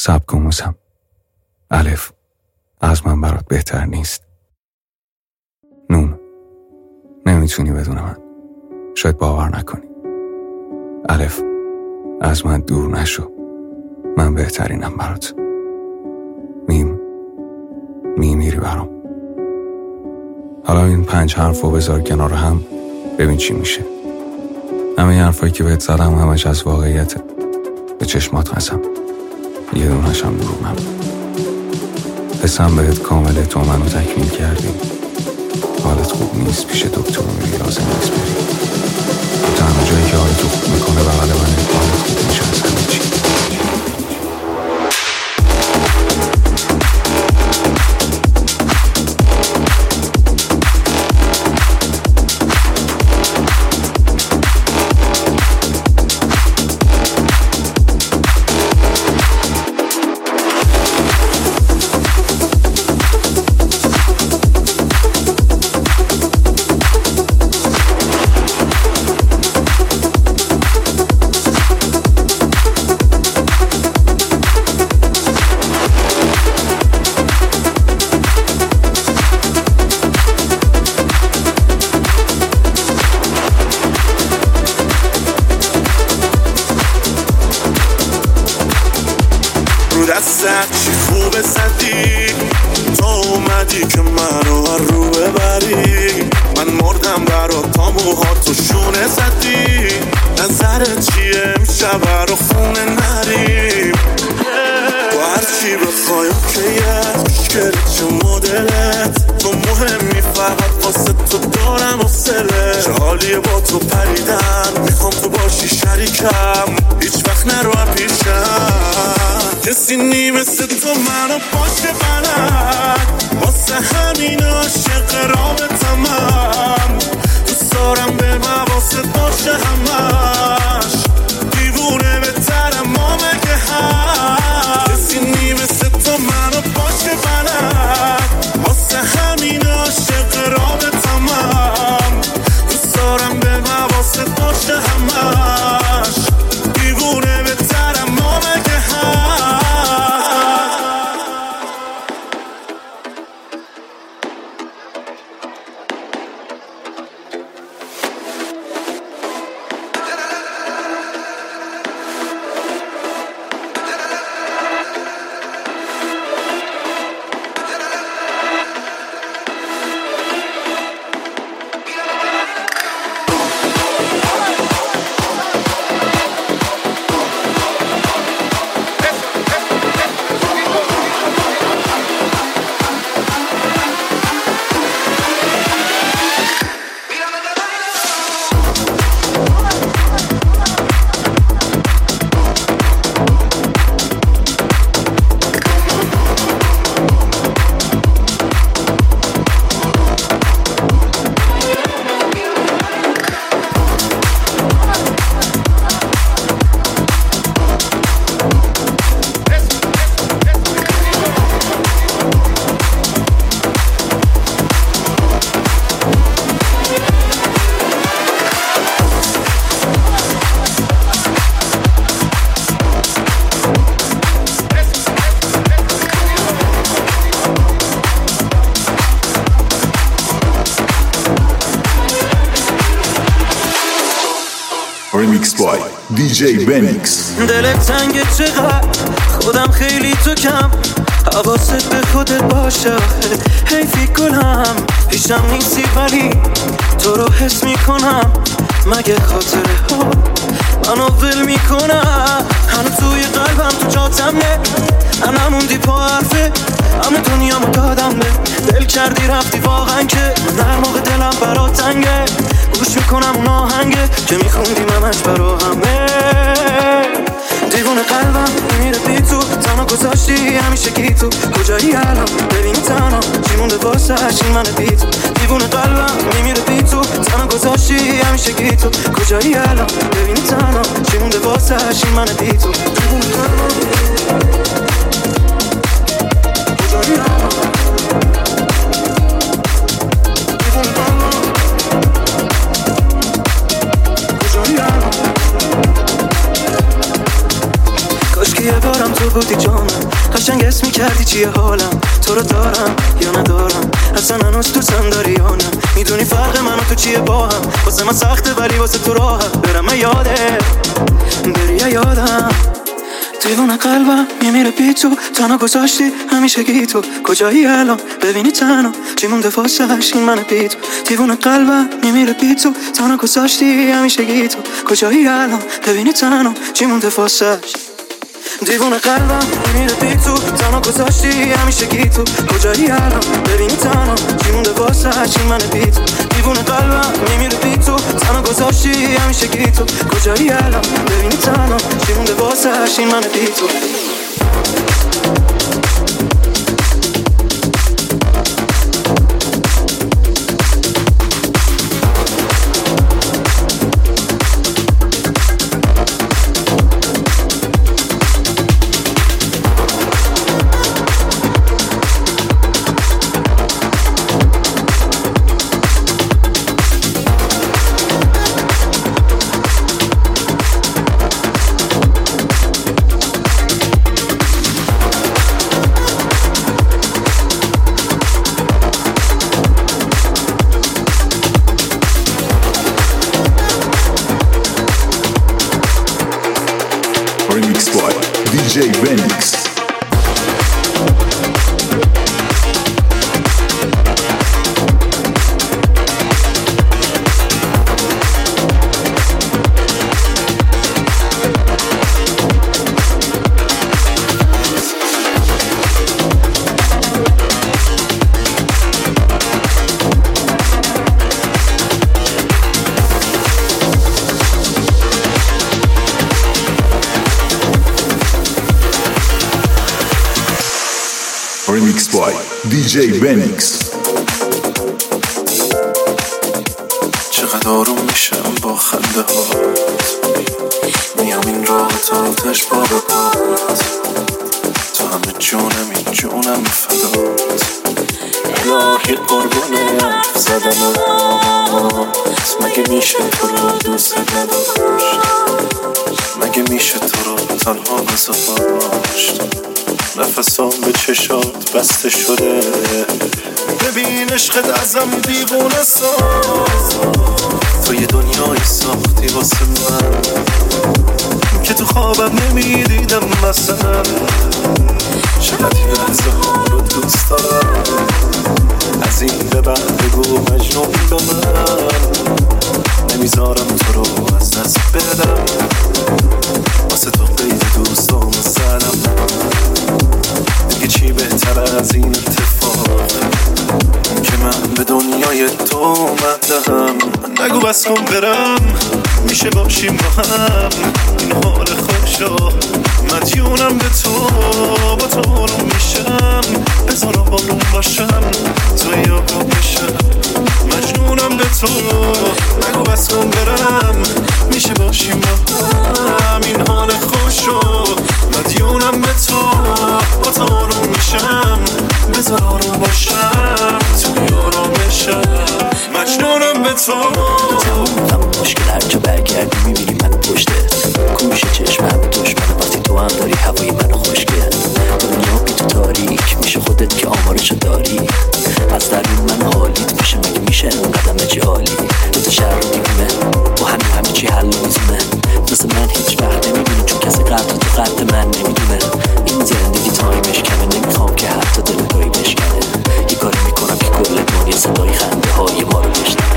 سبک و موسم. الف، از من برات بهتر نیست. نون، نمیتونی بدون من، شاید باور نکنی. الف، از من دور نشو، من بهترینم برات. میم، میمیری برام. حالا این 5 حرفو بذار کنار هم، ببین چی میشه. همه این حرفایی که بهت زدم همش از واقعیته. به چشمات قسم، یه دونش هم دروغ نبود. حسم بهت کامله، تو منو تکمیل کردی. حالت خوب نیست، پیش دکتر میری، لازم نیست بری. تنها جایی که حالتو خوب میکنه بغل منه، حالت خوب میشه از همه چی. دستت چی خوبه زدی، تو اومدی که منو هر رو ببری. من مردم برات، تا موهاتو شونه زدی. نظرت چیه امشب رو خونه نریم؟ تو هرچی بخوایم که یه مشکل چه مدلت، تو مهمی فقط واسه تو دارم حوصله. چه حالیه با تو پریدن، میخوام تو باشی شریکم، هیچ وقت نرو پیشم. کسی نی مثل تو منو باشه بلد، واسه همین عاشق رابطم من. دوست دارم به واسه باشه همش، دیوونه بهترم ما مگه هست. کسی نی مثل تو منو باشه بلد، واسه همین عاشق رابطم من. دوست دارم به واسه باشه همش، دیوونه بهترم ما مگه هست. Remix by DJ Benix. دلت تنگه چقدر، خودم خیلی تو کم، حواست به خودت باشه. حیفی گلم، پیشم نیستی ولی تو رو حس میکنم. مگه خاطره ها منو ول میکنم؟ هنو توی قلبم تو جاتمه، انا موندی پا حرفه، همه دنیامو دادم به دل کردی رفتی واقعا که من هر موقع دلم برات تنگه. گوش میکنم اون آهنگه که میخوندیم همش برا همه. دیوونه قلبم میمیره بی تو، تنها گذاشتی همیشه گی تو. کجایی الان ببینی تنها چی مونده واسه این من بی تو. دیوونه قلبم میمیره بی تو، تنها گذاشتی همیشه گی تو. کجایی الان ببینی تنها چی مونده واسه این من بی تو. دیوونه قلبم کجایی الان که یه بارم تو بودی جانم، قشنگ اسم میکردی چیه حالم، تو رو دارم یا ندارم، اصلا هنوز دوستم داری یا نه، میدونی فرق من و تو چیه با هم، واسه من سخته ولی واسه تو راحه، برم یاده بری یادم، دیوونه قلبم میمیره بی تو، تنها گذاشتی همیشه گی تو، کجایی الان ببینی تنها چی مونده واسش این من بی تو، دیوونه قلبم میمیره بی تو، تنها گذاشتی همیشه گی تو، کجایی الان ببینی تنها چی مونده واسش، دیوونه قلبم میمیره بی تو، تنها گذاشتی همیشه گی تو، کجایی الان ببینی تنها چی مونده واسش این من بی تو، دیوونه قلبم میمیره بی تو، تنها گذاشتی همیشه گی تو، کجایی الان ببینی تنها چی مونده واسش این من بی تو. Remix by DJ Benix. Remix by DJ Benix. چقدر آروم میشم با خنده هات، میام این راه تا آتش بار پات، تو همه جونم فدات، الهی قربونه حرف زدنت، مگه میشه تو رو دوست نداشت، مگه میشه تو رو تنها گذاشت، نفسام به چشات بسته شده، ببین عشقت ازم دیوونه ساز، تو یه دنیایی ساختی واسه من که تو خوابم نمیدیدم مثلا، چقدر یه لحظه ها رو دوست دارم، از این به بعد بگو مجنون به من، نمیذارم تو رو از دست بدم، واسه تو قید دوستام زدم، دیگه چی بهتر از این اتفاق که من به دنیای تو اومدم، نگو بس کن برم، میشه باشیم با هم، این حال خوشا مدیونم به تو، با تو آروم میشم، بذار آروم باشم، تو یادم بشم، مجنونم به تو، نگو بس کن برم، میشه باشیم با هم، این حال خوشا مدیونم به تو، با تو آروم میشم، بذار آروم باشم، تو یادم بشم، مجنونم به تو. تمام مشکل هر جا برگردی میبینی من پشتت، گوشه چشمم دشمنه وقتی تو هم داری هوای منو خوشگل، دنیا بی تو تاریک میشه، خودت که آمارشو داری، از درون من حالیت میشه، مگه میشه قدم چی حالی، دوتا شهر رو دیوونه با همه چی حل میزونه، مثل من هیچ وقت نمیبینی چون کسی قدر تو قد من نمیدونه، این زندگی تایمش کمه، نمیخوام که حتی دل توی بشکنه، یه کاری میکنم که کل دنیا صدای خنده های ما رو بشنه.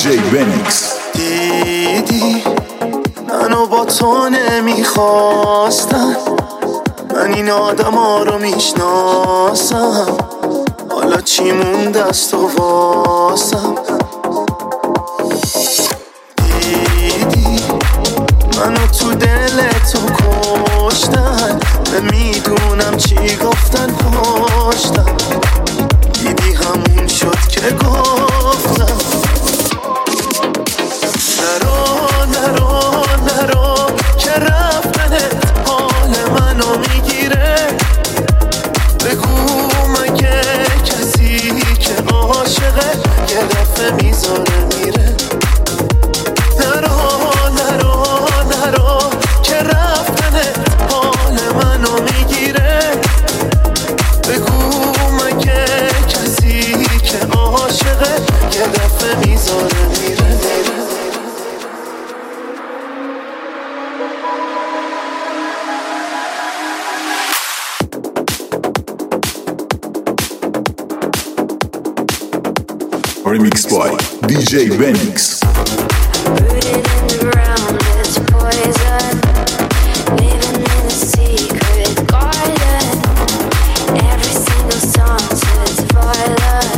DJ Venix. دیدی منو با تو نمیخواستن، من این آدم ها رو میشناسم، حالا چی مونده از تو واسم. دیدی منو تو دل تو کشتن، میدونم چی گفتن پشتم، دیدی همون شد که گفتم نرو که رفتنت حال منو میگیره. بگو مگه کسی که عاشقه یه دفعه میذاره میره. نرو که رفتنت حال منو میگیره. بگو مگه کسی که عاشقه یه دفعه میذاره میره. Remix by DJ Venix. Rooted in the ground, it's poison. Living in a secret garden. Every single song turns violent.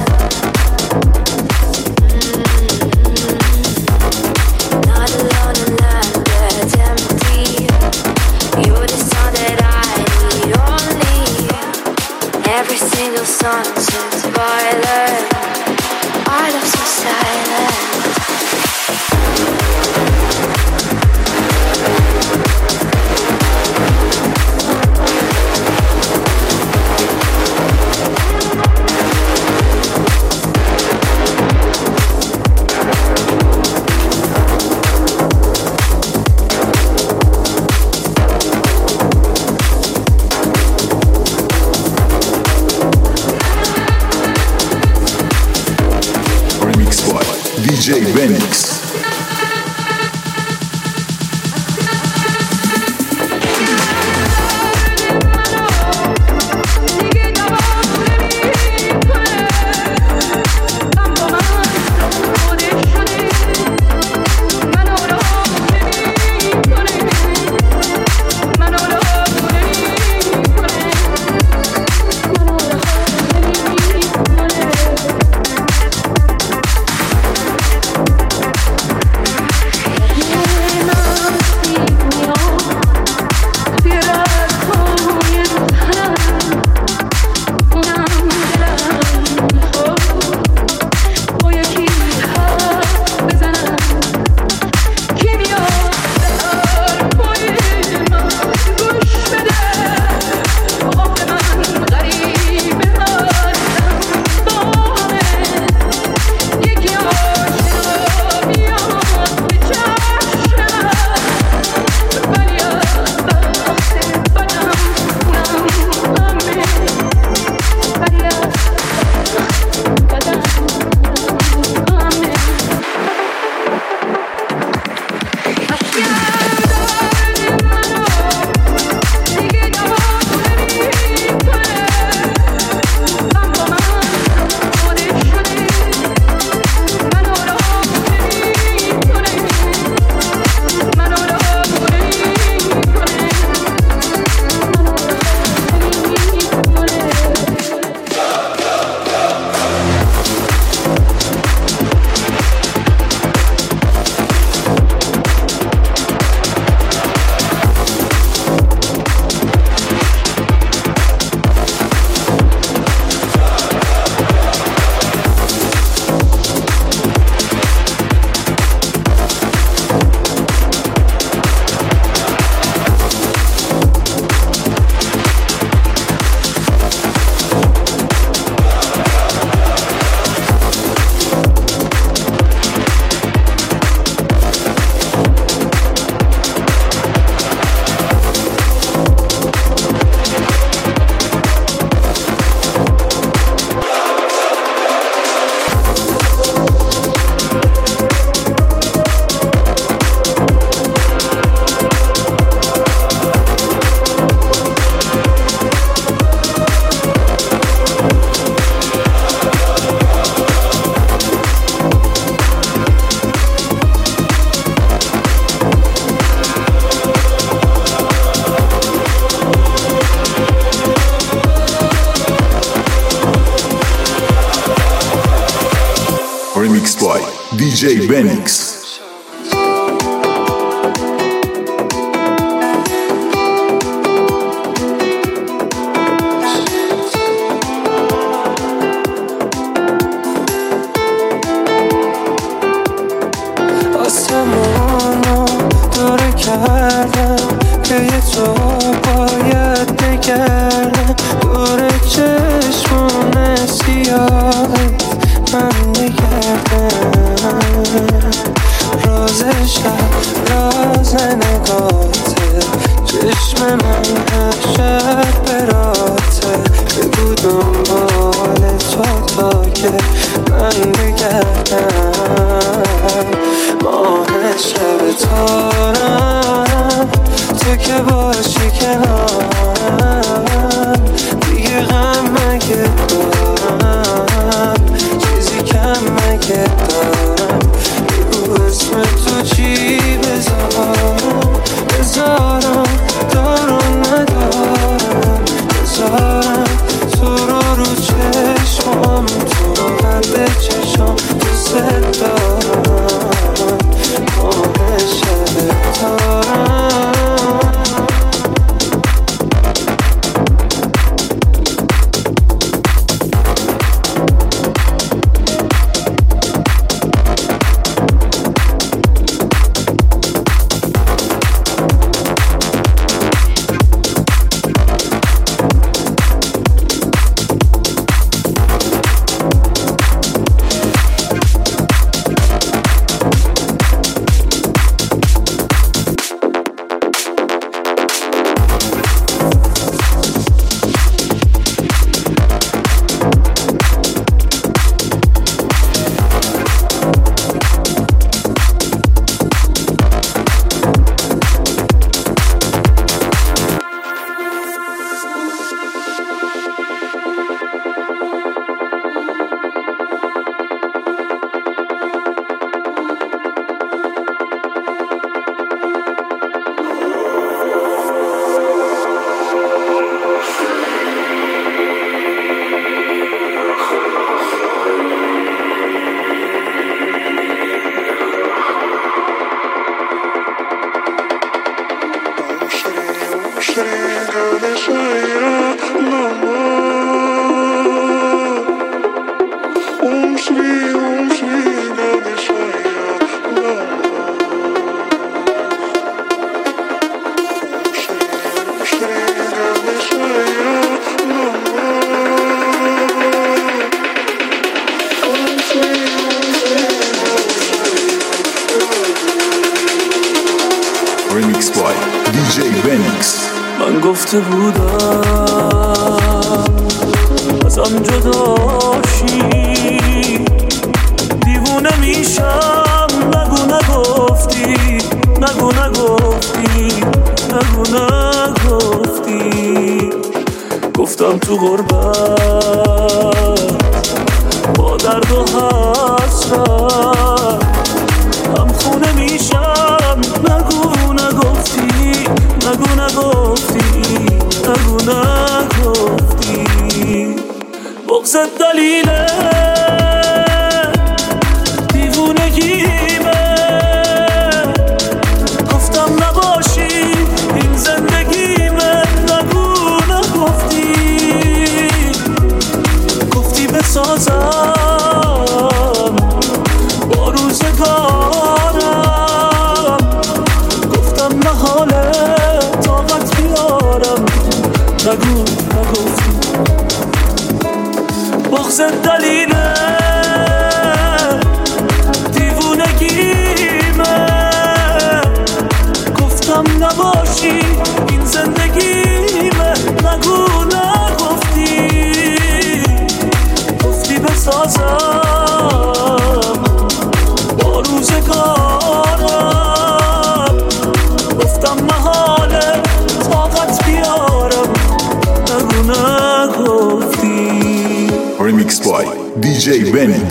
Not alone in land that's empty. You're the song that I need only. Every single song turns violent. I love so silent. DJ Benix. آسمانو دوره کردم که یه تو باید بگردم دوره چشمون سیاهت من بگردم راز شب راز نگاته چشم من هر شب براته بگو دنبال تا که من بگردم ماه شب تارم تو که باشی کنارم دیگه غم مگه دارم چیزی کم مگه دارم بگو اسم تو چی بذارم دارم ندارم بذارم تو رو چشمام تو رو قلب چشم دوست دارم ماه شب تارم Remix by DJ Benix. من گفته بودم ازم جداشی دیوونه میشم نگو نگفتی نگو نگفتی نگو نگفتی گفتم تو غربت با درد و حسرت هم خونه میشم نگو نگفتی نگو نگفتی نگو نگفتی بغضت دلیله دیوونگیمه گفتم نباشی این زندگیمه نگو نگفتی گفتی بسازم با روزگارم گفتم محاله طاقت بیارم نگو نگفتی بغضت دلیله دیوونگیمه گفتم نباشی این زندگیمه نگو نگفتی گفتی بسازم با روزگارم گفتم محاله طاقت بیارم نگو نگفتی Remix by DJ Benix.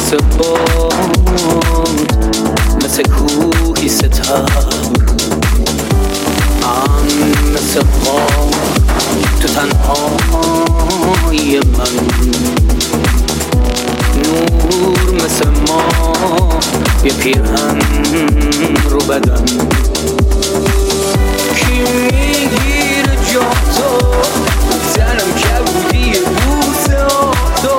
مثل باد مثل کوهی ستار مثل غار تو تنهای من نور مثل ما یه پیرهن رو بدن کی میگیره جا تو تنم کبودی بوس تو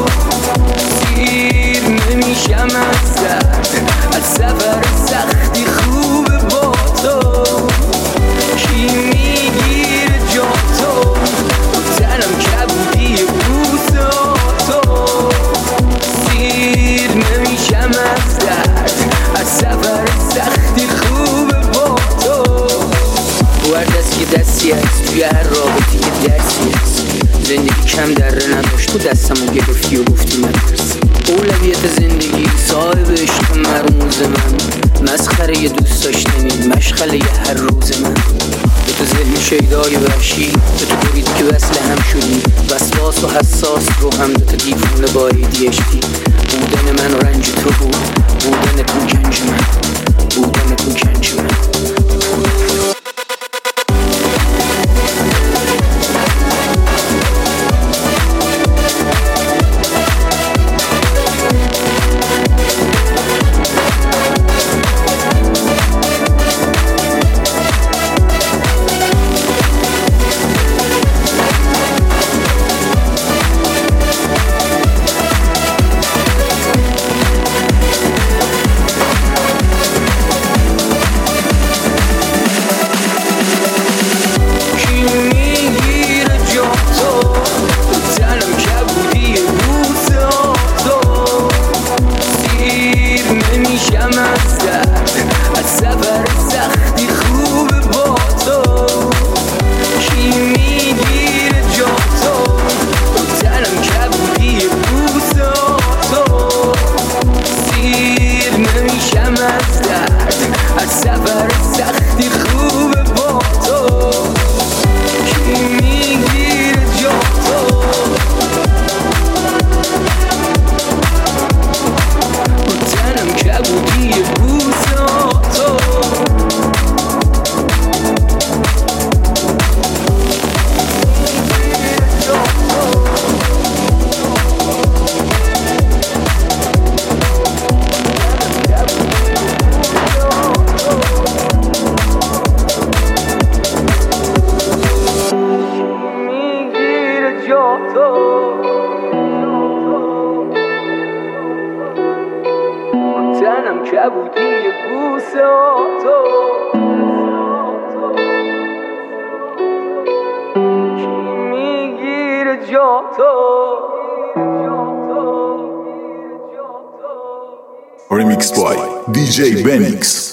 سیر نمیشم از سفر سختی خوب با تو کی میگیره جا تو تنم کبودی بوس تو سیر نمیشم از سفر سختی خوب با تو هر دست که دستی هست توی هر رابطی که درسی هست زندگی کم دره نداشت تو دستمو گرفتی و گفتی نترس اولویت زندگی صاحب عشق مرموز من مسخره یه دوست داشتنی مشغله یه هر روز من به تو ذهن شیدای وحشی به تو بریدی که وصل هم شدی وسواس و حساس رو هم دوتا دیوونه با ADHD بودن من و رنج تو بود بودن تو گنج من بودن تو گنج من تنم کبودی بوس تو کی میگیره جا تو Remix by DJ Benix.